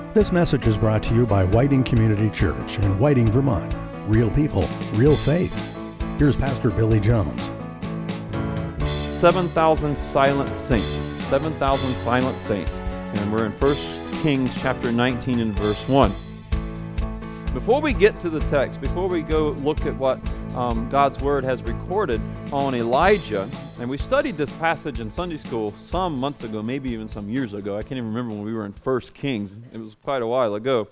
This message is brought to you by Whiting Community Church in Whiting, Vermont. Real people, real faith. Here's Pastor Billy Jones. 7,000 silent saints. 7,000 silent saints. And we're in 1 Kings chapter 19 and verse 1. Before we get to the text, before we go look at what God's Word has recorded on Elijah, and we studied this passage in Sunday school some months ago, maybe even some years ago. I can't even remember when we were in 1 Kings. It was quite a while ago.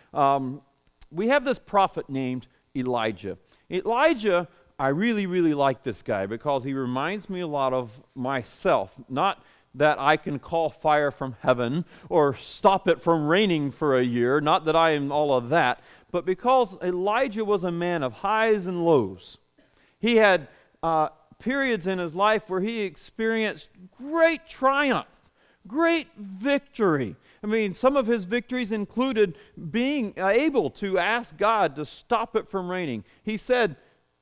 We have this prophet named Elijah. Elijah, I really, really like this guy because he reminds me a lot of myself. Not that I can call fire from heaven or stop it from raining for a year, not that I am all of that, but because Elijah was a man of highs and lows. He had periods in his life where he experienced great triumph, great victory. I mean, some of his victories included being able to ask God to stop it from raining. He said,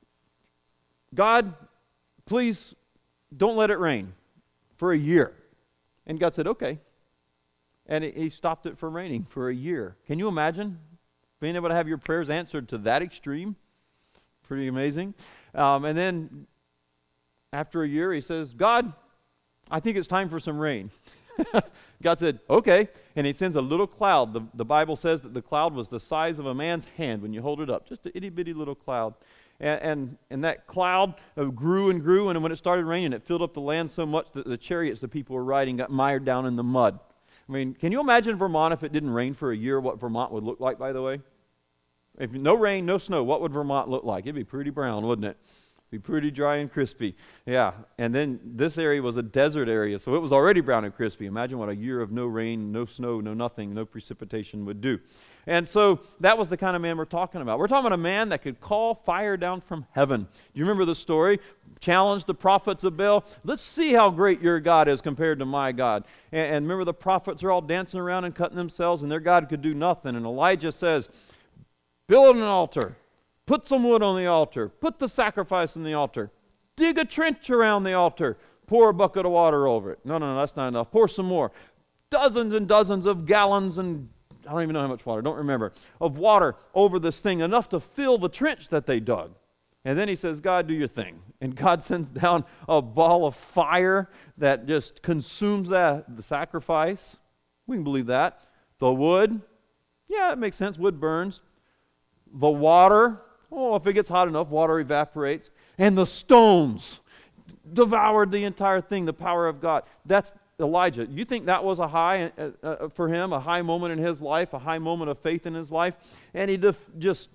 God, please don't let it rain for a year. And God said, okay. And he stopped it from raining for a year. Can you imagine being able to have your prayers answered to that extreme? Pretty amazing. And then after a year, he says, God, I think it's time for some rain. God said, okay. And he sends a little cloud. The Bible says that the cloud was the size of a man's hand when you hold it up. Just an itty-bitty little cloud. And that cloud grew and grew, and when it started raining, it filled up the land so much that the chariots the people were riding got mired down in the mud. I mean, can you imagine Vermont if it didn't rain for a year, what Vermont would look like, by the way? If no rain, no snow, what would Vermont look like? It'd be pretty brown, wouldn't it? Be pretty dry and crispy. Yeah, and then this area was a desert area, so it was already brown and crispy. Imagine what a year of no rain, no snow, no nothing, no precipitation would do. And so that was the kind of man we're talking about. We're talking about a man that could call fire down from heaven. Do you remember the story? Challenged the prophets of Baal. Let's see how great your God is compared to my God. And remember the prophets are all dancing around and cutting themselves, and their God could do nothing. And Elijah says, build an altar. Put some wood on the altar. Put the sacrifice on the altar. Dig a trench around the altar. Pour a bucket of water over it. No, that's not enough. Pour some more. Dozens and dozens of gallons and I don't even know how much water, don't remember, of water over this thing, enough to fill the trench that they dug. And then he says, God, do your thing. And God sends down a ball of fire that just consumes the sacrifice. We can believe that. The wood, yeah, it makes sense. Wood burns. The water, if it gets hot enough, water evaporates. And the stones devoured the entire thing, the power of God. That's Elijah. You think that was a high for him, a high moment in his life, a high moment of faith in his life? And he just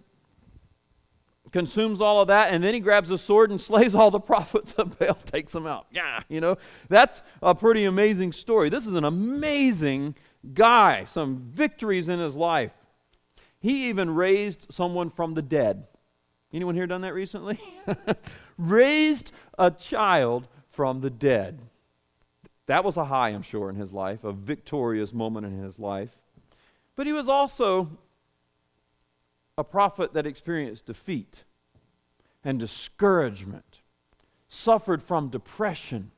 consumes all of that, and then he grabs a sword and slays all the prophets of Baal, takes them out. Yeah, that's a pretty amazing story. This is an amazing guy, some victories in his life. He even raised someone from the dead. Anyone here done that recently? Raised a child from the dead. That was a high, I'm sure, in his life, a victorious moment in his life. But he was also a prophet that experienced defeat and discouragement, suffered from depression.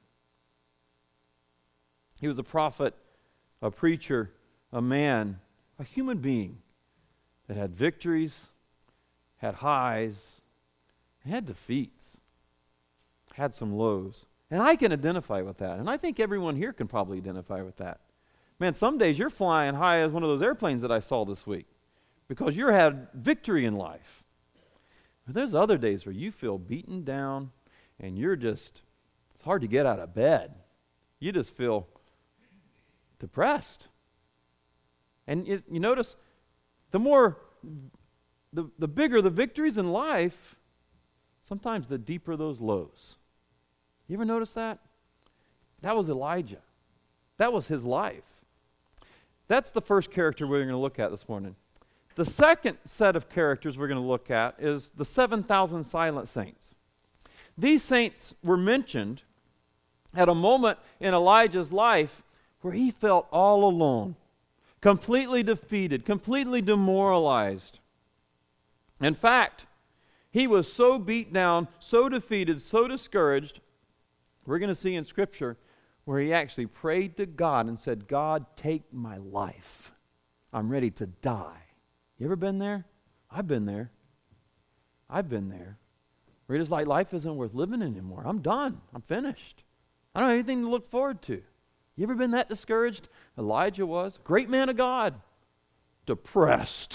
He was a prophet, a preacher, a man, a human being that had victories, had highs, had defeats, had some lows. And I can identify with that. And I think everyone here can probably identify with that. Man, some days you're flying high as one of those airplanes that I saw this week because you had victory in life. But there's other days where you feel beaten down and it's hard to get out of bed. You just feel depressed. And you notice the bigger the victories in life, sometimes the deeper those lows. You ever notice that? That was Elijah. That was his life. That's the first character we're going to look at this morning. The second set of characters we're going to look at is the 7,000 silent saints. These saints were mentioned at a moment in Elijah's life where he felt all alone, completely defeated, completely demoralized. In fact, he was so beat down, so defeated, so discouraged, we're going to see in Scripture where he actually prayed to God and said, God, take my life. I'm ready to die. You ever been there? I've been there. I've been there. Where it's like life isn't worth living anymore. I'm done. I'm finished. I don't have anything to look forward to. You ever been that discouraged? Elijah was. Great man of God. Depressed.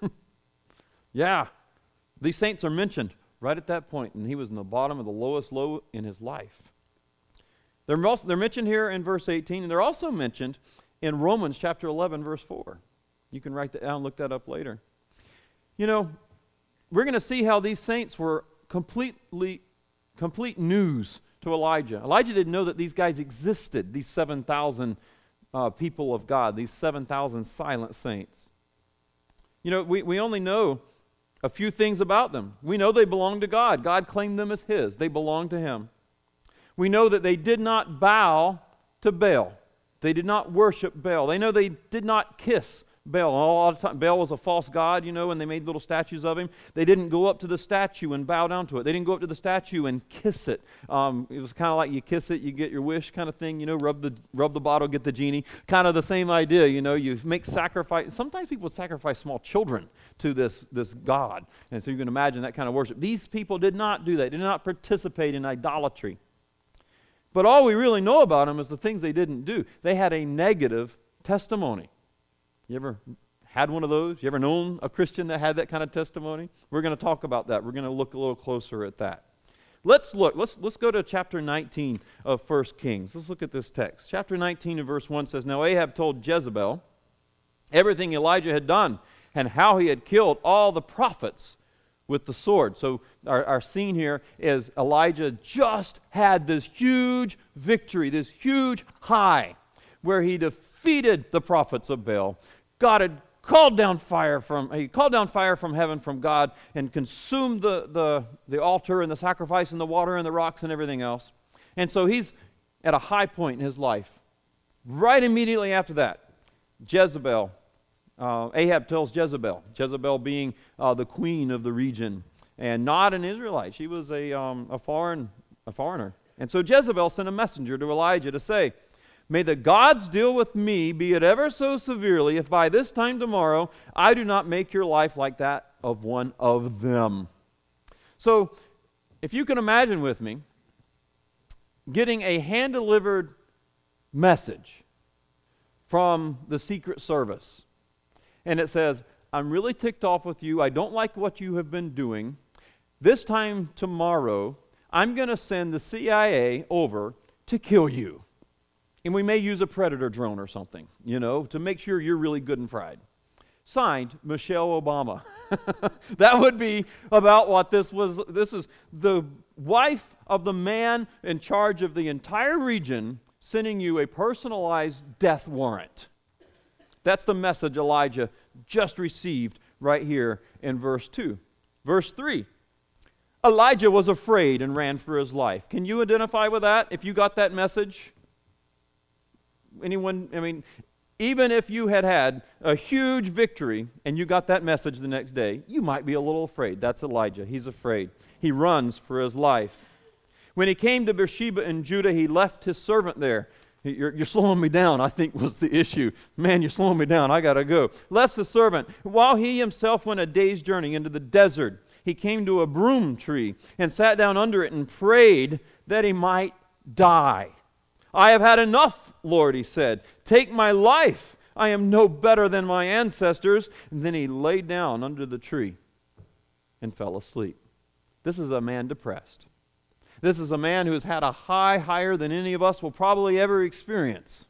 Yeah. These saints are mentioned right at that point, and he was in the bottom of the lowest low in his life. They're mentioned here in verse 18, and they're also mentioned in Romans chapter 11, verse 4. You can write that down, look that up later. You know, we're going to see how these saints were complete news to Elijah. Elijah didn't know that these guys existed, these 7,000 people of God, these 7,000 silent saints. You know, we only know a few things about them. We know they belong to God. God claimed them as His. They belong to Him. We know that they did not bow to Baal. They did not worship Baal. They know they did not kiss Baal. A lot of time, Baal was a false god, you know, and they made little statues of him. They didn't go up to the statue and bow down to it. They didn't go up to the statue and kiss it. It was kind of like you kiss it, you get your wish kind of thing, you know, rub the bottle, get the genie. Kind of the same idea, you know, you make sacrifice. Sometimes people sacrifice small children to this god. And so you can imagine that kind of worship. These people did not do that. They did not participate in idolatry. But all we really know about them is the things they didn't do. They had a negative testimony. You ever had one of those? You ever known a Christian that had that kind of testimony? We're going to talk about that. We're going to look a little closer at that. Let's go to chapter 19 of 1 Kings. Let's look at this text. Chapter 19 and verse 1 says, Now Ahab told Jezebel everything Elijah had done and how he had killed all the prophets with the sword. So our scene here is Elijah just had this huge victory, this huge high, where he defeated the prophets of Baal. God had called down fire from heaven from God and consumed the altar and the sacrifice and the water and the rocks and everything else. And so he's at a high point in his life. Right immediately after that, Ahab tells Jezebel being the queen of the region and not an Israelite. She was a foreigner. And so Jezebel sent a messenger to Elijah to say, May the gods deal with me, be it ever so severely, if by this time tomorrow I do not make your life like that of one of them. So, if you can imagine with me, getting a hand-delivered message from the Secret Service, and it says, I'm really ticked off with you. I don't like what you have been doing. This time tomorrow, I'm going to send the CIA over to kill you. And we may use a Predator drone or something, you know, to make sure you're really good and fried. Signed, Michelle Obama. That would be about what this was. This is the wife of the man in charge of the entire region sending you a personalized death warrant. That's the message Elijah just received right here in verse 2. Verse 3. Elijah was afraid and ran for his life. Can you identify with that if you got that message? Anyone, I mean, even if you had a huge victory and you got that message the next day, you might be a little afraid. That's Elijah. He's afraid. He runs for his life. When he came to Beersheba in Judah, he left his servant there. You're slowing me down, I think was the issue. Man, you're slowing me down. I got to go. Left the servant. While he himself went a day's journey into the desert, he came to a broom tree and sat down under it and prayed that he might die. I have had enough, Lord, he said. Take my life. I am no better than my ancestors. And then he lay down under the tree and fell asleep. This is a man depressed. This is a man who has had a high higher than any of us will probably ever experience.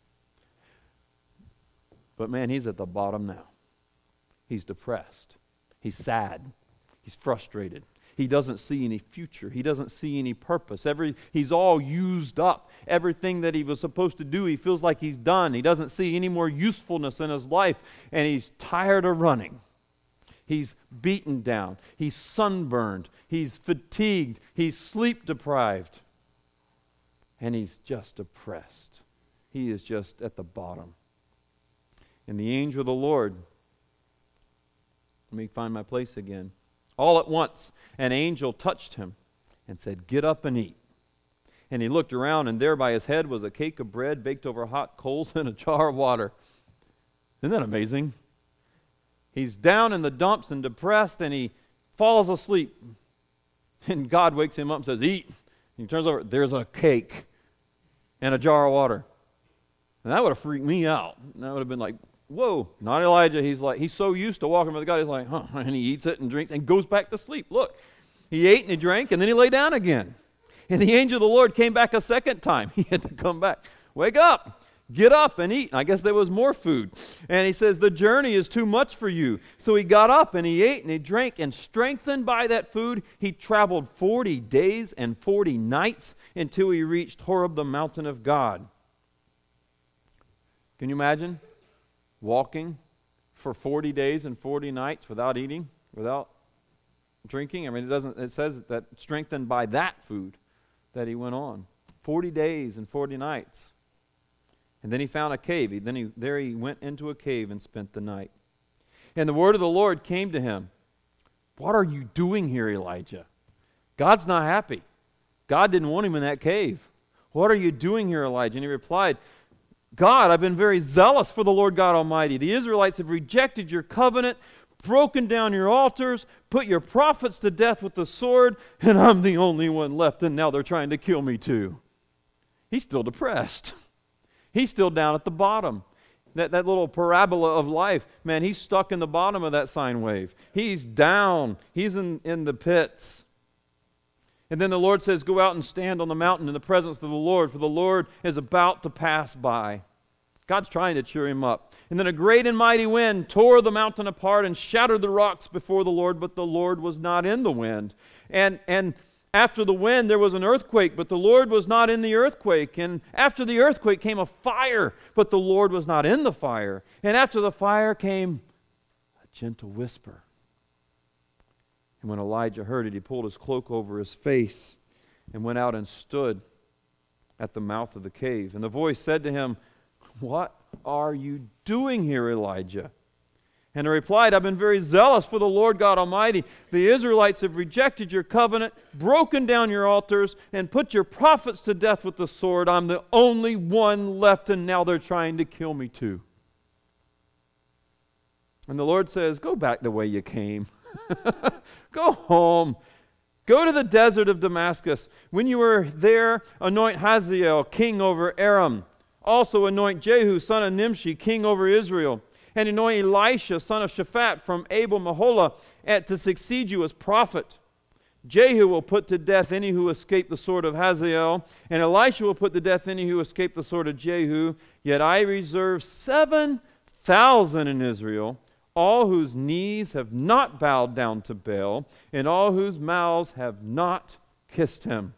But man, he's at the bottom now. He's depressed. He's sad. He's frustrated. He doesn't see any future. He doesn't see any purpose. He's all used up. Everything that he was supposed to do, he feels like he's done. He doesn't see any more usefulness in his life, and he's tired of running. He's beaten down. He's sunburned. He's fatigued. He's sleep deprived. And he's just depressed. He is just at the bottom. And the angel of the Lord, let me find my place again. All at once, an angel touched him and said, Get up and eat. And he looked around, and there by his head was a cake of bread baked over hot coals and a jar of water. Isn't that amazing? He's down in the dumps and depressed, and he falls asleep. And God wakes him up and says, eat. And he turns over, there's a cake and a jar of water. And that would have freaked me out. And that would have been like, whoa, not Elijah. He's so used to walking with God, he's like, huh, and he eats it and drinks and goes back to sleep. Look, he ate and he drank, and then he lay down again. And the angel of the Lord came back a second time. He had to come back. Wake up. Get up and eat. And I guess there was more food. And he says, the journey is too much for you. So he got up and he ate and he drank, and strengthened by that food, he traveled 40 days and 40 nights until he reached Horeb, the mountain of God. Can you imagine walking for 40 days and 40 nights without eating, without drinking? I mean, it says that strengthened by that food that he went on. 40 days and 40 nights. And then he found a cave. There he went into a cave and spent the night. And the word of the Lord came to him. What are you doing here, Elijah? God's not happy. God didn't want him in that cave. What are you doing here, Elijah? And he replied, God, I've been very zealous for the Lord God Almighty. The Israelites have rejected your covenant, broken down your altars, put your prophets to death with the sword, and I'm the only one left, and now they're trying to kill me too. He's still depressed. He's still down at the bottom. That little parabola of life, man, he's stuck in the bottom of that sine wave. He's down. He's in the pits. And then the Lord says, go out and stand on the mountain in the presence of the Lord, for the Lord is about to pass by. God's trying to cheer him up. And then a great and mighty wind tore the mountain apart and shattered the rocks before the Lord, but the Lord was not in the wind. And after the wind, there was an earthquake, but the Lord was not in the earthquake. And after the earthquake came a fire, but the Lord was not in the fire. And after the fire came a gentle whisper. And when Elijah heard it, he pulled his cloak over his face and went out and stood at the mouth of the cave. And the voice said to him, what are you doing here, Elijah? And he replied, I've been very zealous for the Lord God Almighty. The Israelites have rejected your covenant, broken down your altars, and put your prophets to death with the sword. I'm the only one left, and now they're trying to kill me too. And the Lord says, go back the way you came. Go home. Go to the desert of Damascus. When you are there, anoint Hazael king over Aram. Also anoint Jehu, son of Nimshi, king over Israel. And anoint Elisha, son of Shaphat, from Abel-Meholah, to succeed you as prophet. Jehu will put to death any who escape the sword of Hazael, and Elisha will put to death any who escape the sword of Jehu. Yet I reserve 7,000 in Israel, all whose knees have not bowed down to Baal, and all whose mouths have not kissed him.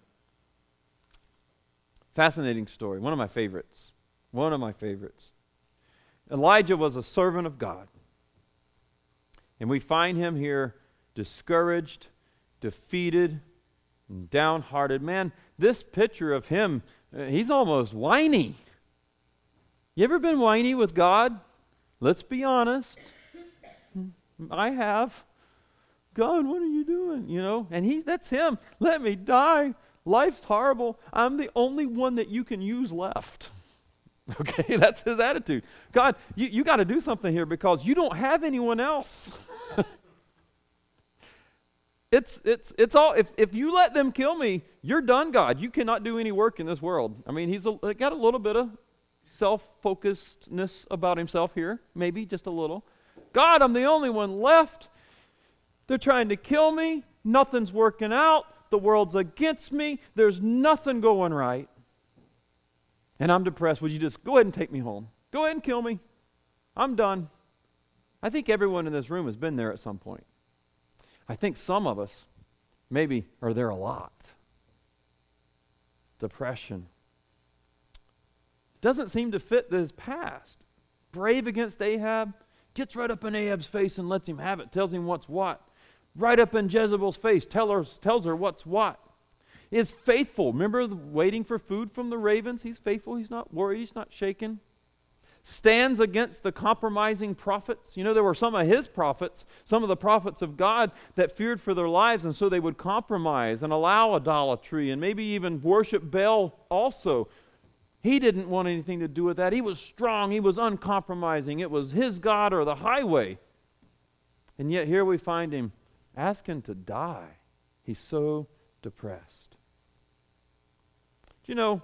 Fascinating story. One of my favorites. One of my favorites. Elijah was a servant of God. And we find him here discouraged, defeated, and downhearted. Man, this picture of him, he's almost whiny. You ever been whiny with God? Let's be honest. I have. God, what are you doing? You know, and that's him. Let me die. Life's horrible. I'm the only one that you can use left. Okay, that's his attitude. God, you got to do something here because you don't have anyone else. It's all, if you let them kill me, you're done, God. You cannot do any work in this world. I mean, he's got a little bit of self-focusedness about himself here, maybe just a little. God, I'm the only one left. They're trying to kill me. Nothing's working out. The world's against me. There's nothing going right. And I'm depressed. Would you just go ahead and take me home? Go ahead and kill me. I'm done. I think everyone in this room has been there at some point. I think some of us maybe are there a lot. Depression. Doesn't seem to fit his past. Brave against Ahab. Gets right up in Ahab's face and lets him have it. Tells him what's what. Right up in Jezebel's face. Tells her what's what. Is faithful. Remember waiting for food from the ravens? He's faithful. He's not worried. He's not shaken. Stands against the compromising prophets. You know, there were some of his prophets, some of the prophets of God that feared for their lives, and so they would compromise and allow idolatry and maybe even worship Baal also. He didn't want anything to do with that. He was strong. He was uncompromising. It was his God or the highway. And yet here we find him asking to die. He's so depressed. Do you know,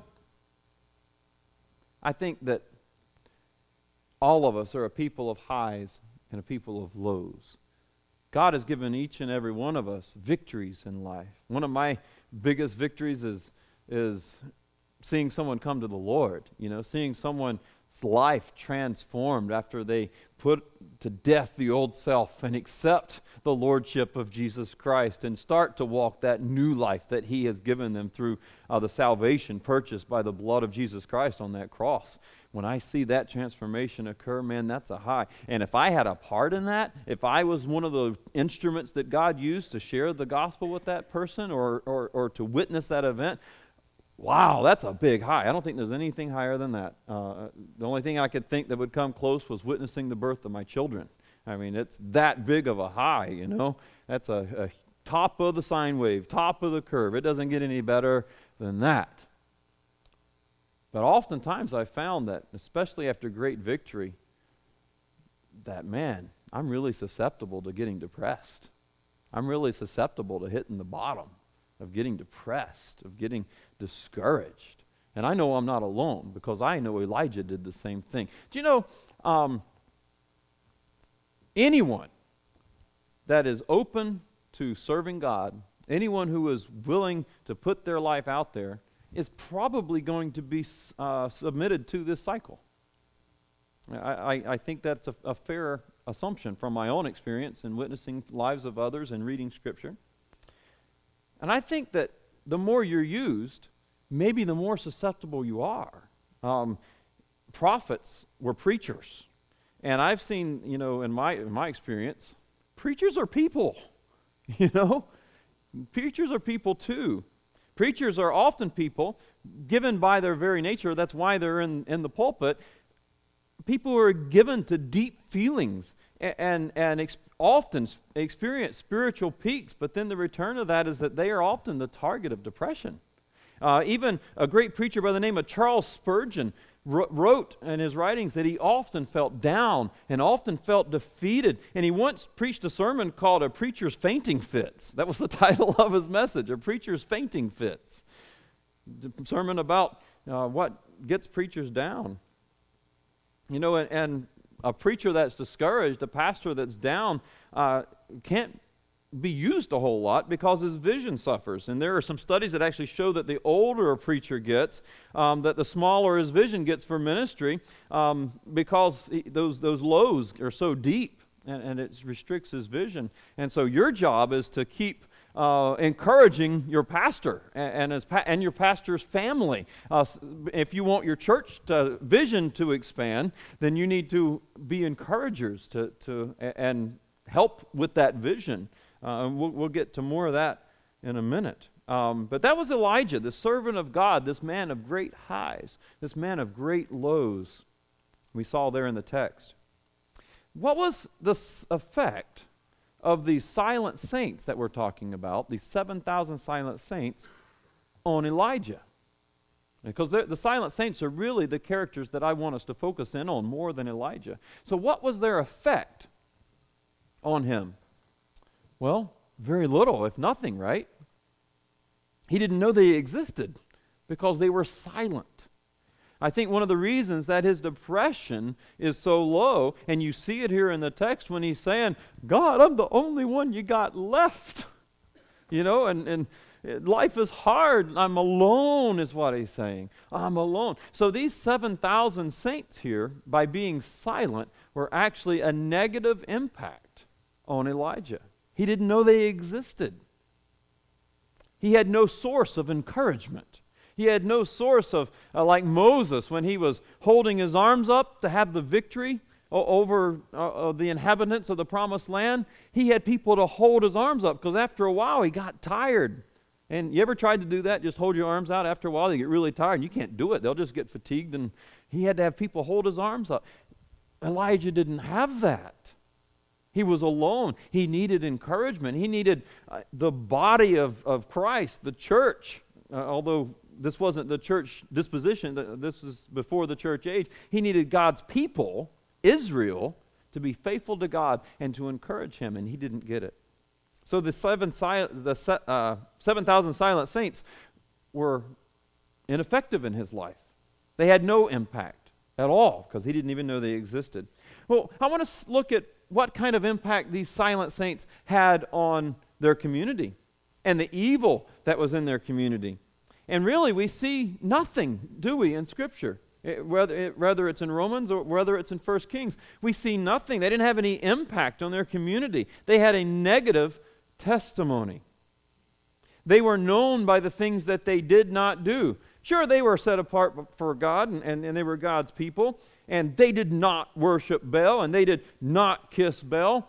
I think that all of us are a people of highs and a people of lows. God has given each and every one of us victories in life. One of my biggest victories is seeing someone come to the Lord, seeing someone's life transformed after they put to death the old self and accept the lordship of Jesus Christ and start to walk that new life that he has given them through the salvation purchased by the blood of Jesus Christ on that cross. When I see that transformation occur, man, that's a high. And if I had a part in that, if I was one of the instruments that God used to share the gospel with that person or to witness that event, wow, that's a big high. I don't think there's anything higher than that. The only thing I could think that would come close was witnessing the birth of my children. I mean, it's that big of a high, That's a top of the sine wave, top of the curve. It doesn't get any better than that. But oftentimes I found that, especially after great victory, that, man, I'm really susceptible to getting depressed. I'm really susceptible to hitting the bottom, of getting depressed, of getting discouraged. And I know I'm not alone, because I know Elijah did the same thing. Do you know, anyone that is open to serving God, anyone who is willing to put their life out there, is probably going to be submitted to this cycle. I think that's a fair assumption from my own experience in witnessing lives of others and reading Scripture. And I think that the more you're used, maybe the more susceptible you are. Prophets were preachers. And I've seen, in my experience, preachers are people. Preachers are people too. Preachers are often people, given by their very nature, that's why they're in the pulpit, people who are given to deep feelings and often experience spiritual peaks, but then the return of that is that they are often the target of depression. Even a great preacher by the name of Charles Spurgeon wrote in his writings that he often felt down and often felt defeated. And he once preached a sermon called A Preacher's Fainting Fits. That was the title of his message, A Preacher's Fainting Fits. A sermon about what gets preachers down. And a preacher that's discouraged, a pastor that's down, can't be used a whole lot because his vision suffers. And there are some studies that actually show that the older a preacher gets, that the smaller his vision gets for ministry, because those lows are so deep, and it restricts his vision. And so your job is to keep encouraging your pastor and your pastor's family. If you want your church vision to expand, then you need to be encouragers and help with that vision. We'll get to more of that in a minute. But that was Elijah, the servant of God, this man of great highs, this man of great lows we saw there in the text. What was the effect of these silent saints that we're talking about, these 7,000 silent saints, on Elijah? Because the silent saints are really the characters that I want us to focus in on more than Elijah. So what was their effect on him? Well, very little, if nothing, right? He didn't know they existed because they were silent. I think one of the reasons that his depression is so low, and you see it here in the text when he's saying, God, I'm the only one you got left. And life is hard. I'm alone is what he's saying. I'm alone. So these 7,000 saints here, by being silent, were actually a negative impact on Elijah. He didn't know they existed. He had no source of encouragement. He had no source of, like Moses, when he was holding his arms up to have the victory over the inhabitants of the promised land. He had people to hold his arms up, because after a while he got tired. And you ever tried to do that? Just hold your arms out. After a while they get really tired and you can't do it. They'll just get fatigued, and he had to have people hold his arms up. Elijah didn't have that. He was alone. He needed encouragement. He needed the body of Christ, the church. Although this wasn't the church disposition, this is before the church age. He needed God's people, Israel, to be faithful to God and to encourage him, and he didn't get it. So the 7,000 silent saints were ineffective in his life. They had no impact at all because he didn't even know they existed. Well, I want to look at what kind of impact these silent saints had on their community and the evil that was in their community. And really, we see nothing, do we, in Scripture? Whether it's in Romans or whether it's in 1 Kings, we see nothing. They didn't have any impact on their community. They had a negative testimony. They were known by the things that they did not do. Sure, they were set apart for God, and they were God's people, and they did not worship Baal, and they did not kiss Baal.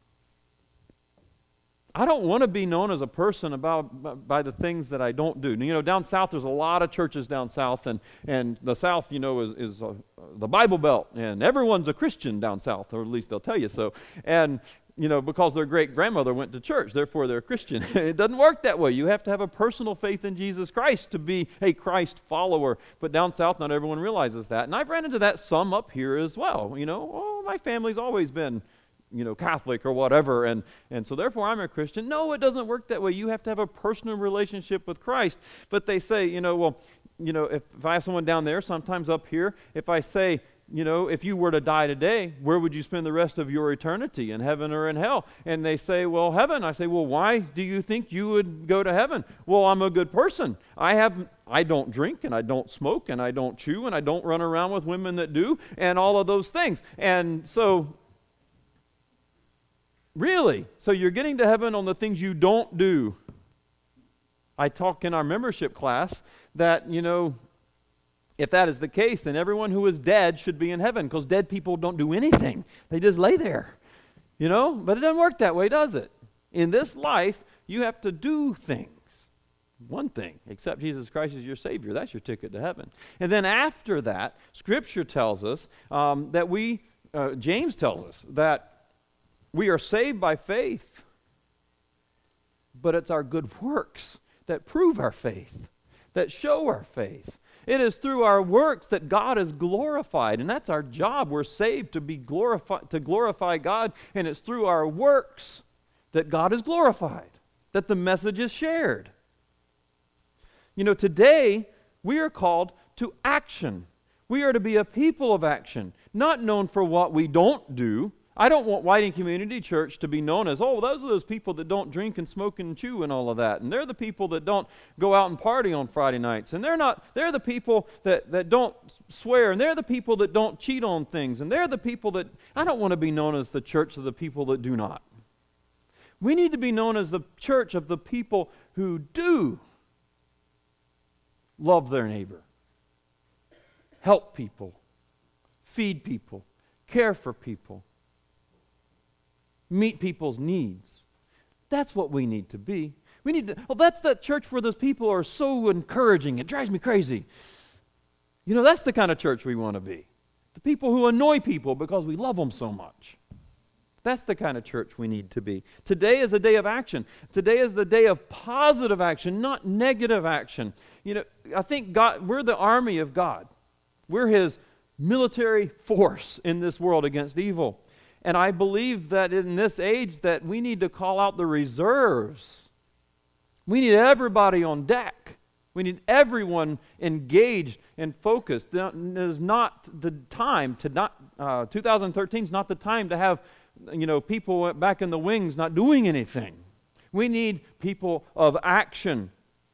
I don't want to be known as a person by the things that I don't do. You know, down south, there's a lot of churches down south, and the south, you know, is the Bible Belt, and everyone's a Christian down south, or at least they'll tell you so. And you know, because their great-grandmother went to church, therefore they're a Christian. It doesn't work that way. You have to have a personal faith in Jesus Christ to be a Christ follower. But down south, not everyone realizes that. And I've ran into that some up here as well. You know, oh, my family's always been, you know, Catholic or whatever, and so therefore I'm a Christian. No, it doesn't work that way. You have to have a personal relationship with Christ. But they say, you know, well, you know, if I have someone down there, sometimes up here, if I say, you know, if you were to die today, where would you spend the rest of your eternity, in heaven or in hell? And they say, well, heaven. I say, well, why do you think you would go to heaven? Well, I'm a good person. I don't drink, and I don't smoke, and I don't chew, and I don't run around with women that do, and all of those things. And so, really? So you're getting to heaven on the things you don't do. I talk in our membership class that, you know, if that is the case, then everyone who is dead should be in heaven, because dead people don't do anything. They just lay there, you know? But it doesn't work that way, does it? In this life, you have to do things. One thing, accept Jesus Christ as your Savior. That's your ticket to heaven. And then after that, Scripture tells us James tells us that we are saved by faith, but it's our good works that prove our faith, that show our faith. It is through our works that God is glorified, and that's our job. We're saved to be glorified, to glorify God, and it's through our works that God is glorified, that the message is shared. You know, today we are called to action. We are to be a people of action, not known for what we don't do. I don't want Whiting Community Church to be known as, oh, those are those people that don't drink and smoke and chew and all of that. And they're the people that don't go out and party on Friday nights. And they're the people that don't swear. And they're the people that don't cheat on things. And they're the people that, I don't want to be known as the church of the people that do not. We need to be known as the church of the people who do love their neighbor, help people, feed people, care for people, meet people's needs. That's what we need to be. That's that church where those people are so encouraging. It drives me crazy. You know, that's the kind of church we want to be. The people who annoy people because we love them so much. That's the kind of church we need to be. Today is a day of action. Today is the day of positive action, not negative action. You know, I think we're the army of God. We're His military force in this world against evil. And I believe that in this age that we need to call out the reserves. We need everybody on deck. We need everyone engaged and focused. It is not the time to 2013 is not the time to have, you know, people back in the wings not doing anything. We need people of action.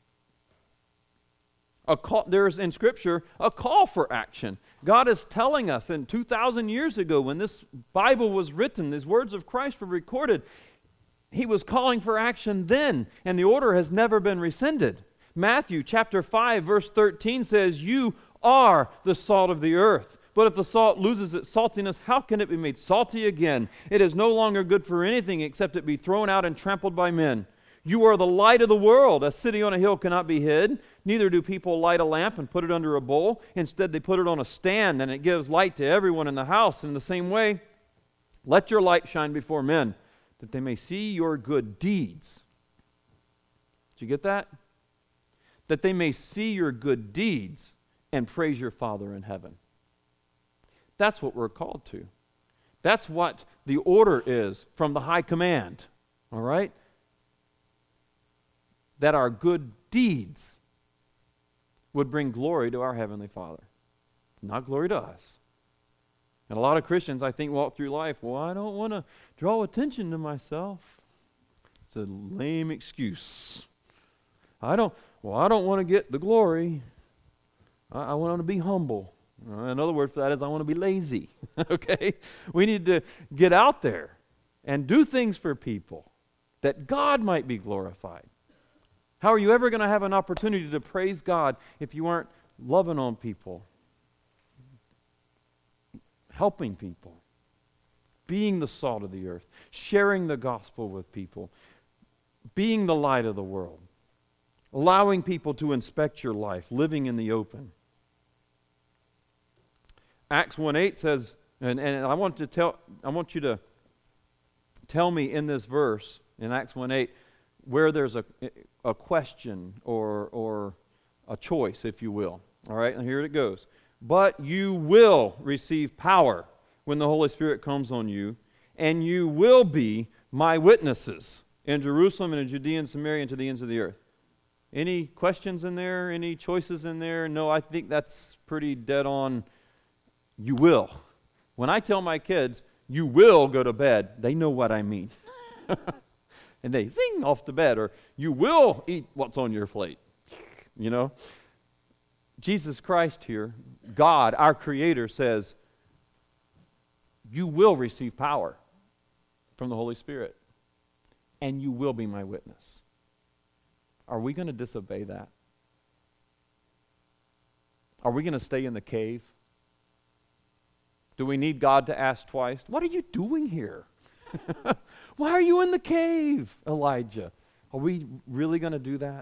There's in Scripture a call for action. God is telling us, and 2,000 years ago when this Bible was written, these words of Christ were recorded, He was calling for action then, and the order has never been rescinded. Matthew chapter 5 verse 13 says, "You are the salt of the earth. But if the salt loses its saltiness, how can it be made salty again? It is no longer good for anything except it be thrown out and trampled by men. You are the light of the world. A city on a hill cannot be hid. Neither do people light a lamp and put it under a bowl. Instead, they put it on a stand, and it gives light to everyone in the house. In the same way, let your light shine before men, that they may see your good deeds." Did you get that? That they may see your good deeds and praise your Father in heaven. That's what we're called to. That's what the order is from the high command. All right? That our good deeds would bring glory to our Heavenly Father, not glory to us. And a lot of Christians, I think, walk through life, well, I don't want to draw attention to myself. It's a lame excuse. I don't want to get the glory. I want to be humble. Another word for that is I want to be lazy. Okay? We need to get out there and do things for people that God might be glorified. How are you ever going to have an opportunity to praise God if you aren't loving on people, helping people, being the salt of the earth, sharing the gospel with people, being the light of the world, allowing people to inspect your life, living in the open? Acts 1:8 says, and I want you to tell me in this verse, in Acts 1:8, where there's a question or a choice, if you will. All right, and here it goes. But you will receive power when the Holy Spirit comes on you, and you will be my witnesses in Jerusalem and in Judea and Samaria and to the ends of the earth. Any questions in there? Any choices in there? No, I think that's pretty dead on. You will. When I tell my kids, you will go to bed, they know what I mean. And they zing off to bed, or you will eat what's on your plate. You know? Jesus Christ here, God, our Creator, says, you will receive power from the Holy Spirit, and you will be my witness. Are we going to disobey that? Are we going to stay in the cave? Do we need God to ask twice? What are you doing here? Why are you in the cave, Elijah? Are we really going to do that?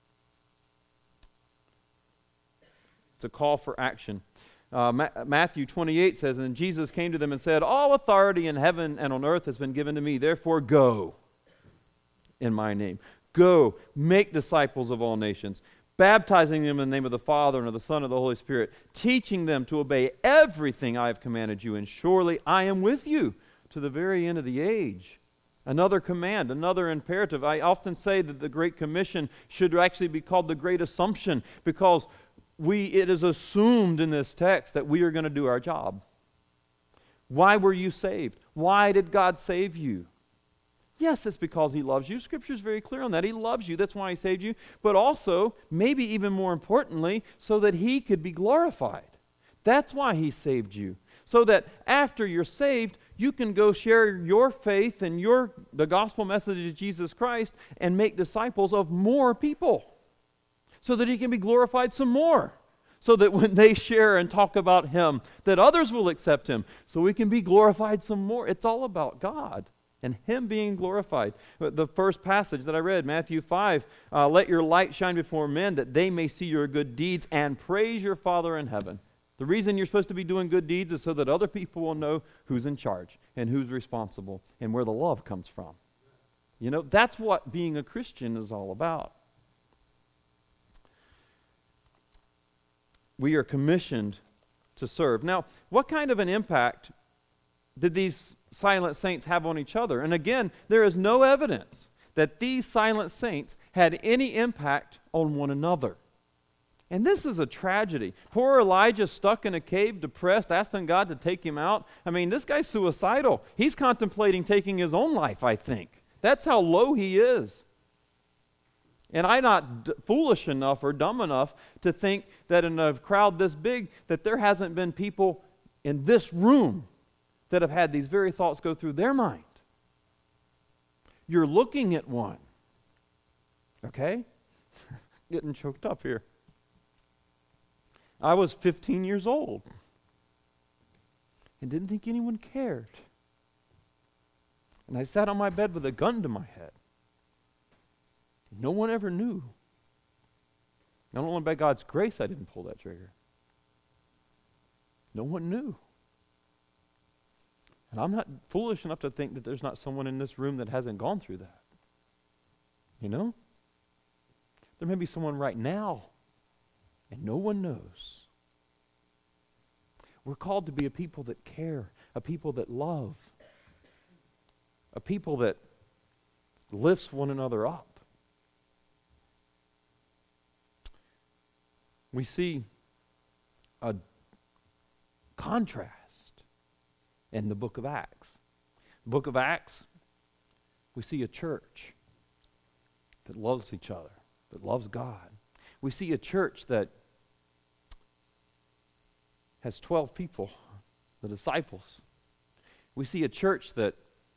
It's a call for action. Matthew 28 says, and Jesus came to them and said, all authority in heaven and on earth has been given to me. Therefore go in my name. Go, make disciples of all nations, baptizing them in the name of the Father and of the Son and of the Holy Spirit, teaching them to obey everything I have commanded you, and surely I am with you to the very end of the age. Another command, another imperative. I often say that the Great Commission should actually be called the Great Assumption, because it is assumed in this text that we are going to do our job. Why were you saved? Why did God save you? Yes, it's because He loves you. Scripture is very clear on that. He loves you. That's why He saved you. But also, maybe even more importantly, so that He could be glorified. That's why He saved you. So that after you're saved, you can go share your faith and the gospel message of Jesus Christ and make disciples of more people, so that He can be glorified some more. So that when they share and talk about Him, that others will accept Him, so we can be glorified some more. It's all about God and Him being glorified. The first passage that I read, Matthew 5, let your light shine before men, that they may see your good deeds and praise your Father in heaven. The reason you're supposed to be doing good deeds is so that other people will know who's in charge and who's responsible and where the love comes from. You know, that's what being a Christian is all about. We are commissioned to serve. Now, what kind of an impact did these silent saints have on each other? And again, there is no evidence that these silent saints had any impact on one another. And this is a tragedy. Poor Elijah stuck in a cave, depressed, asking God to take him out. I mean, this guy's suicidal. He's contemplating taking his own life, I think. That's how low he is. And I'm not foolish enough or dumb enough to think that in a crowd this big that there hasn't been people in this room that have had these very thoughts go through their mind. You're looking at one. Okay? Getting choked up here. I was 15 years old and didn't think anyone cared. And I sat on my bed with a gun to my head. No one ever knew. Not only by God's grace I didn't pull that trigger. No one knew. And I'm not foolish enough to think that there's not someone in this room that hasn't gone through that. You know? There may be someone right now, and no one knows. We're called to be a people that care a people that love, a people that lifts one another up. We see a contrast in the book of Acts. The book of Acts, we see a church that loves each other, that loves God. We see a church that has 12 people, the disciples. We see a church that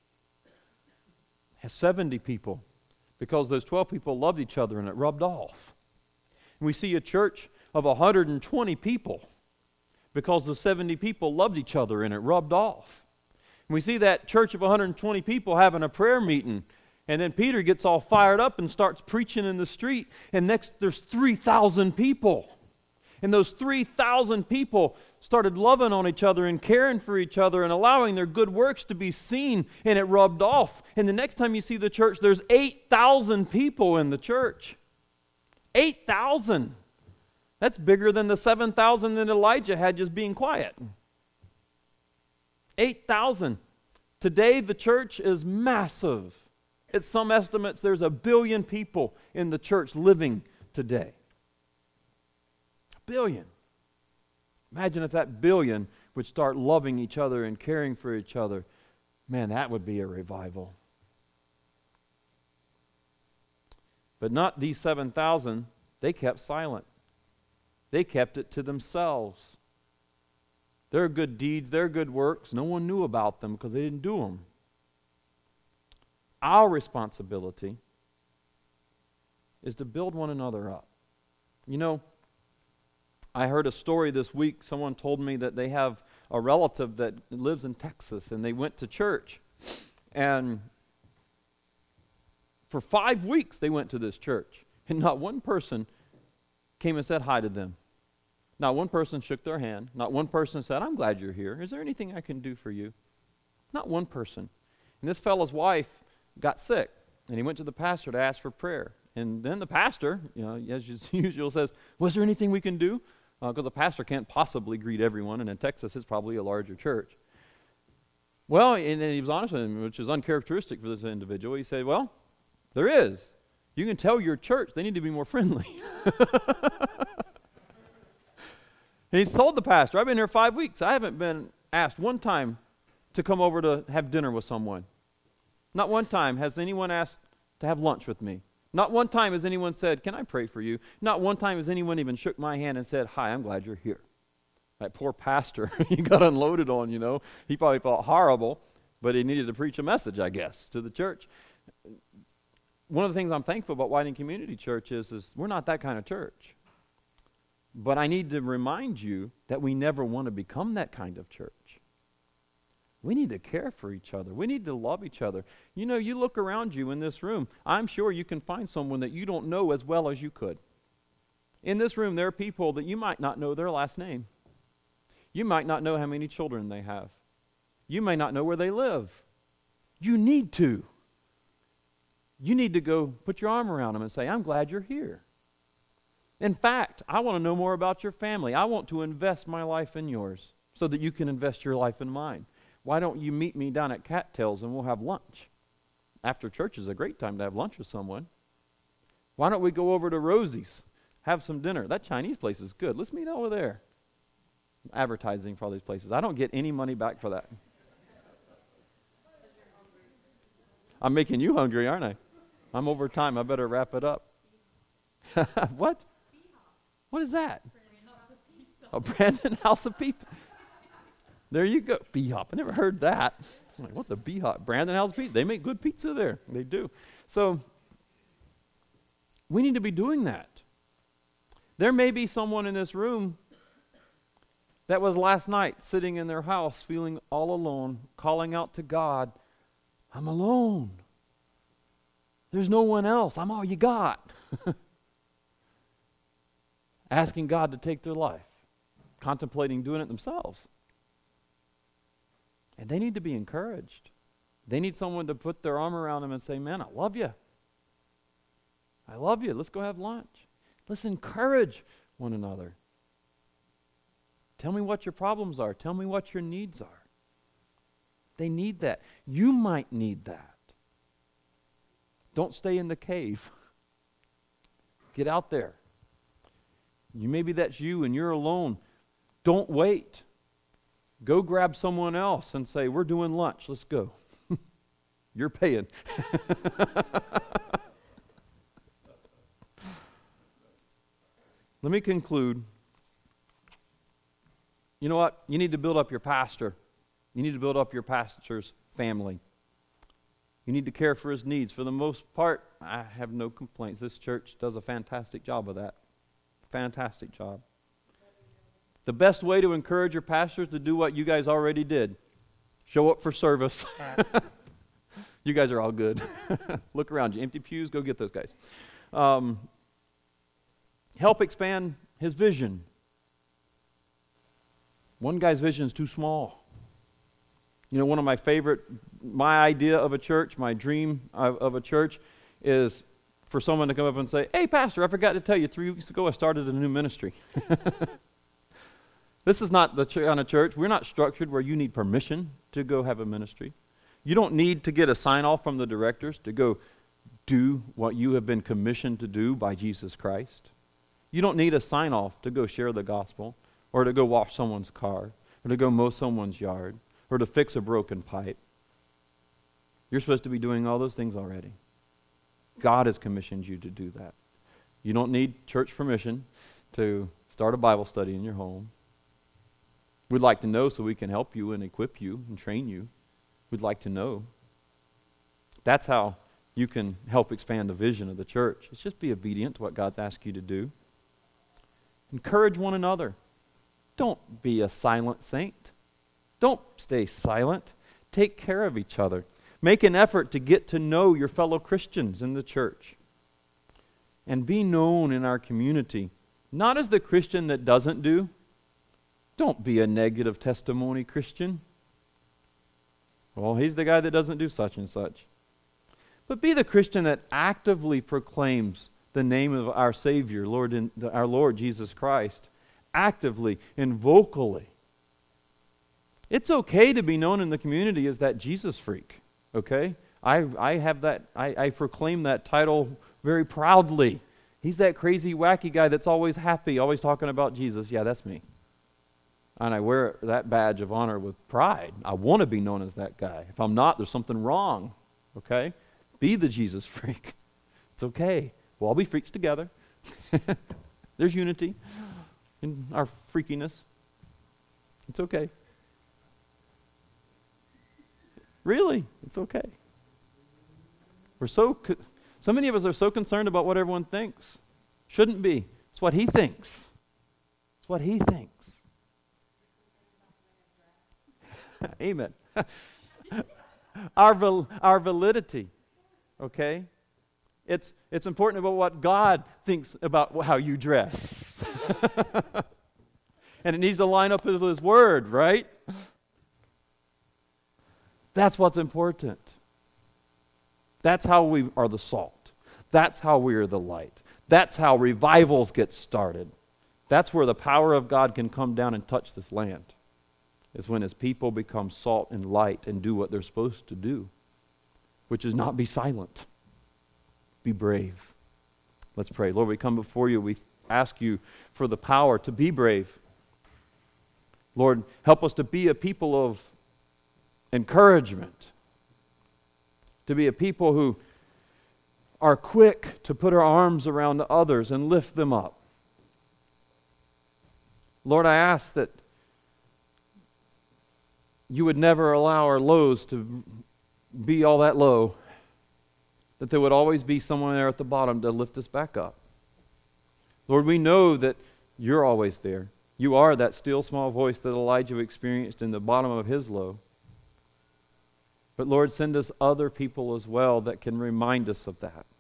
has 70 people because those 12 people loved each other and it rubbed off. And we see a church of 120 people because the 70 people loved each other and it rubbed off. And we see that church of 120 people having a prayer meeting, and then Peter gets all fired up and starts preaching in the street, and next there's 3,000 people. And those 3,000 people started loving on each other and caring for each other and allowing their good works to be seen, and it rubbed off. And the next time you see the church, there's 8,000 people in the church. 8,000. That's bigger than the 7,000 that Elijah had just being quiet. 8,000. Today the church is massive. At some estimates, there's 1 billion people in the church living today. 1 billion. Imagine if that billion would start loving each other and caring for each other. Man, that would be a revival. But not these 7,000. They kept silent. They kept it to themselves. Their good deeds, their good works, no one knew about them because they didn't do them. Our responsibility is to build one another up. You know, I heard a story this week. Someone told me that they have a relative that lives in Texas, and they went to church. And for 5 weeks they went to this church, and not one person came and said hi to them. Not one person shook their hand. Not one person said, "I'm glad you're here. Is there anything I can do for you?" Not one person. And this fellow's wife got sick, and he went to the pastor to ask for prayer. And then the pastor, as usual, says, "Was there anything we can do?" Because the pastor can't possibly greet everyone, and in Texas it's probably a larger church. Well, and he was honest with him, which is uncharacteristic for this individual. He said, "Well, there is. You can tell your church they need to be more friendly." And he's told the pastor, "I've been here 5 weeks. I haven't been asked one time to come over to have dinner with someone. Not one time has anyone asked to have lunch with me. Not one time has anyone said, 'Can I pray for you?' Not one time has anyone even shook my hand and said, 'Hi, I'm glad you're here.'" That poor pastor, he got unloaded on, He probably felt horrible, but he needed to preach a message, I guess, to the church. One of the things I'm thankful about Whiting Community Church is we're not that kind of church. But I need to remind you that we never want to become that kind of church. We need to care for each other. We need to love each other. You look around you in this room, I'm sure you can find someone that you don't know as well as you could. In this room, there are people that you might not know their last name. You might not know how many children they have. You may not know where they live. You need to. You need to go put your arm around them and say, "I'm glad you're here. In fact, I want to know more about your family. I want to invest my life in yours so that you can invest your life in mine. Why don't you meet me down at Cattails and we'll have lunch?" After church is a great time to have lunch with someone. Why don't we go over to Rosie's, have some dinner? That Chinese place is good. Let's meet over there. Advertising for all these places. I don't get any money back for that. I'm making you hungry, aren't I? I'm over time. I better wrap it up. What? What is that? Oh, Brandon House of Pizza. There you go. B-Hop. I never heard that. I'm like, what's a B-Hop? Brandon House of Pizza. They make good pizza there. They do. So we need to be doing that. There may be someone in this room that was last night sitting in their house feeling all alone, calling out to God, "I'm alone. There's no one else. I'm all you got." Asking God to take their life, contemplating doing it themselves. And they need to be encouraged. They need someone to put their arm around them and say, "Man, I love you. I love you. Let's go have lunch." Let's encourage one another. Tell me what your problems are. Tell me what your needs are. They need that. You might need that. Don't stay in the cave. Get out there. Maybe that's you and you're alone. Don't wait. Go grab someone else and say, we're doing lunch. Let's go. You're paying. Let me conclude. You know what? You need to build up your pastor. You need to build up your pastor's family. You need to care for his needs. For the most part, I have no complaints. This church does a fantastic job of that. Fantastic job. The best way to encourage your pastors to do what you guys already did. Show up for service. You guys are all good. Look around you. Empty pews, go get those guys. Help expand his vision. One guy's vision is too small. You know, one of my idea of a church, my dream of a church is for someone to come up and say, hey, pastor, I forgot to tell you, 3 weeks ago I started a new ministry. This is not the kind of church. We're not structured where you need permission to go have a ministry. You don't need to get a sign-off from the directors to go do what you have been commissioned to do by Jesus Christ. You don't need a sign-off to go share the gospel or to go wash someone's car or to go mow someone's yard or to fix a broken pipe. You're supposed to be doing all those things already. God has commissioned you to do that. You don't need church permission to start a Bible study in your home. We'd like to know so we can help you and equip you and train you. We'd like to know. That's how you can help expand the vision of the church. It's just be obedient to what God's asked you to do. Encourage one another. Don't be a silent saint. Don't stay silent. Take care of each other. Make an effort to get to know your fellow Christians in the church. And be known in our community, not as the Christian that doesn't do. Don't be a negative testimony Christian. Well, he's the guy that doesn't do such and such. But be the Christian that actively proclaims the name of our Savior, our Lord Jesus Christ, actively and vocally. It's okay to be known in the community as that Jesus freak, okay? I have that, I proclaim that title very proudly. He's that crazy, wacky guy that's always happy, always talking about Jesus. Yeah, that's me. And I wear that badge of honor with pride. I want to be known as that guy. If I'm not, there's something wrong, okay? Be the Jesus freak. It's okay. We'll all be freaks together. There's unity in our freakiness. It's okay. Really, it's okay. So many of us are so concerned about what everyone thinks. Shouldn't be. It's what he thinks. It's what he thinks. Amen. Our validity, okay? It's important about what God thinks about how you dress. And it needs to line up with His Word, right? That's what's important. That's how we are the salt. That's how we are the light. That's how revivals get started. That's where the power of God can come down and touch this land. Is when His people become salt and light and do what they're supposed to do, which is not be silent. Be brave. Let's pray. Lord, we come before you. We ask you for the power to be brave. Lord, help us to be a people of encouragement, to be a people who are quick to put our arms around others and lift them up. Lord, I ask that you would never allow our lows to be all that low, that there would always be someone there at the bottom to lift us back up. Lord, we know that you're always there. You are that still small voice that Elijah experienced in the bottom of his low. But Lord, send us other people as well that can remind us of that.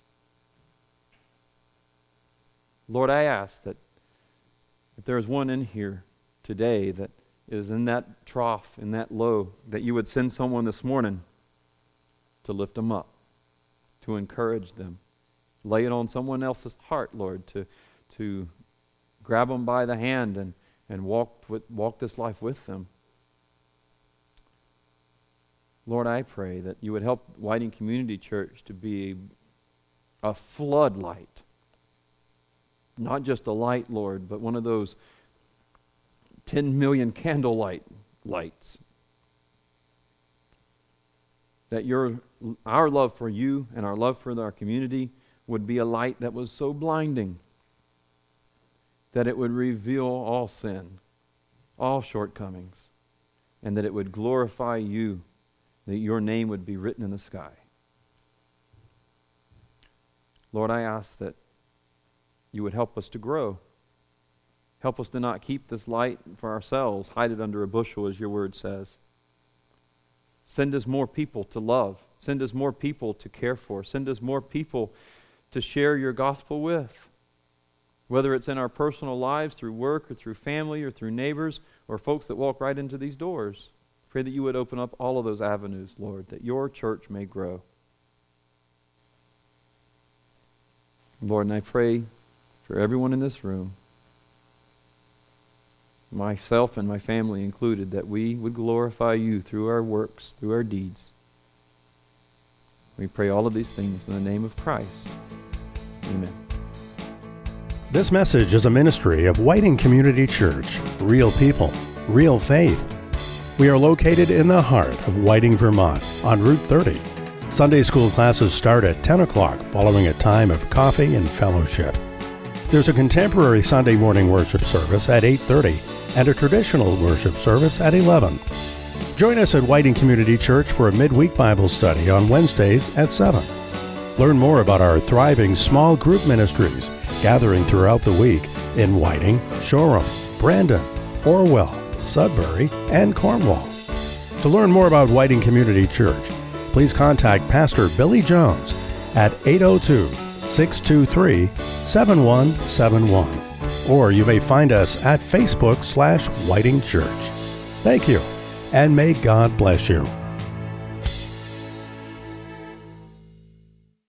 Lord, I ask that if there is one in here today that is in that trough, in that low, that you would send someone this morning to lift them up, to encourage them. Lay it on someone else's heart, Lord, to grab them by the hand and walk this life with them. Lord, I pray that you would help Whiting Community Church to be a floodlight. Not just a light, Lord, but one of those 10 million candlelight lights. That our love for you and our love for our community would be a light that was so blinding that it would reveal all sin, all shortcomings, and that it would glorify you, that your name would be written in the sky. Lord, I ask that you would help us to grow. Help us to not keep this light for ourselves, hide it under a bushel, as your word says. Send us more people to love. Send us more people to care for. Send us more people to share your gospel with. Whether it's in our personal lives, through work, or through family, or through neighbors, or folks that walk right into these doors. Pray that you would open up all of those avenues, Lord, that your church may grow. Lord, and I pray for everyone in this room, myself and my family included, that we would glorify you through our works, through our deeds. We pray all of these things in the name of Christ. Amen. This message is a ministry of Whiting Community Church. Real people, real faith. We are located in the heart of Whiting, Vermont, on Route 30. Sunday school classes start at 10 o'clock following a time of coffee and fellowship. There's a contemporary Sunday morning worship service at 8:30 and a traditional worship service at 11. Join us at Whiting Community Church for a midweek Bible study on Wednesdays at 7. Learn more about our thriving small group ministries gathering throughout the week in Whiting, Shoreham, Brandon, Orwell, Sudbury, and Cornwall. To learn more about Whiting Community Church, please contact Pastor Billy Jones at 802-623-7171. Or you may find us at Facebook/Whiting Church. Thank you, and may God bless you.